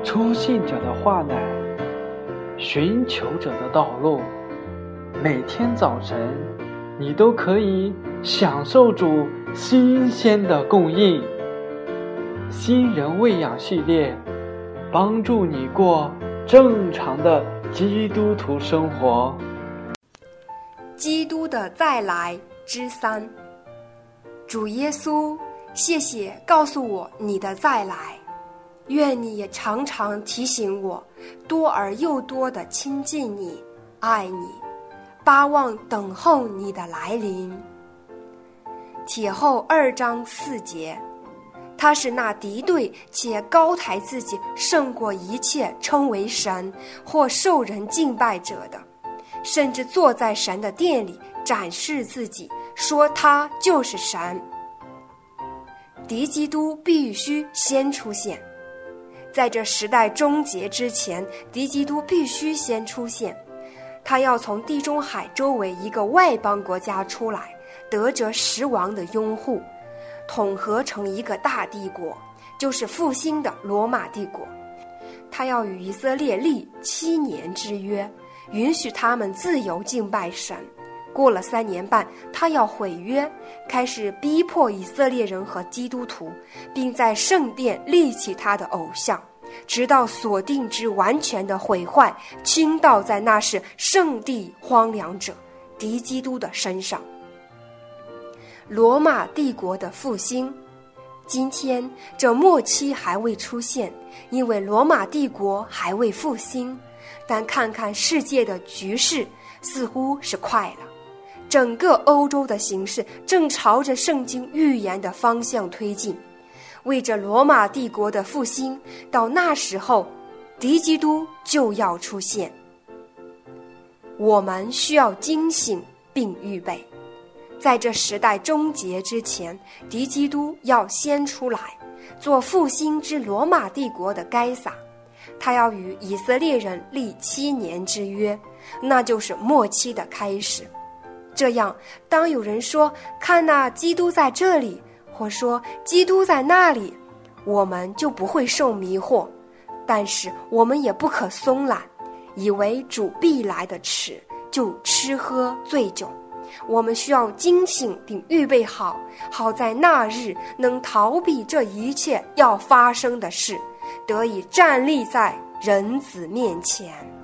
初信者的话乃寻求者的道路。每天早晨，你都可以享受主新鲜的供应。新人喂养系列，帮助你过正常的基督徒生活。 基督的再来之3。主耶稣，谢谢告诉我你的再来，愿你也常常提醒我，多而又多地亲近你，爱你，巴望等候你的来临。帖后2章4节，他是那敌对且高抬自己胜过一切称为神或受人敬拜者的，甚至坐在神的殿里展示自己，说他就是神。敌基督必须先出现，在这时代终结之前，敌基督必须先出现。他要从地中海周围一个外邦国家出来，得着10王的拥护，统合成一个大帝国，就是复兴的罗马帝国。他要与以色列立7年之约，允许他们自由敬拜神。过了3年半，他要毁约，开始逼迫以色列人和基督徒，并在圣殿立起他的偶像，直到所定之完全的毁坏倾倒在那是圣地荒凉者敌基督的身上。罗马帝国的复兴，今天这末期还未出现，因为罗马帝国还未复兴。但看看世界的局势，似乎是快了。整个欧洲的形势正朝着圣经预言的方向推进。为着罗马帝国的复兴，到那时候，敌基督就要出现。我们需要警醒并预备，在这时代终结之前，敌基督要先出来，做复兴之罗马帝国的该撒。他要与以色列人立7年之约，那就是末期的开始。这样，当有人说看哪，基督在这里，或说基督在那里，我们就不会受迷惑。但是我们也不可松懒，以为主必来的迟，就吃喝醉酒。我们需要警醒并预备好，好在那日能逃避这一切要发生的事，得以站立在人子面前。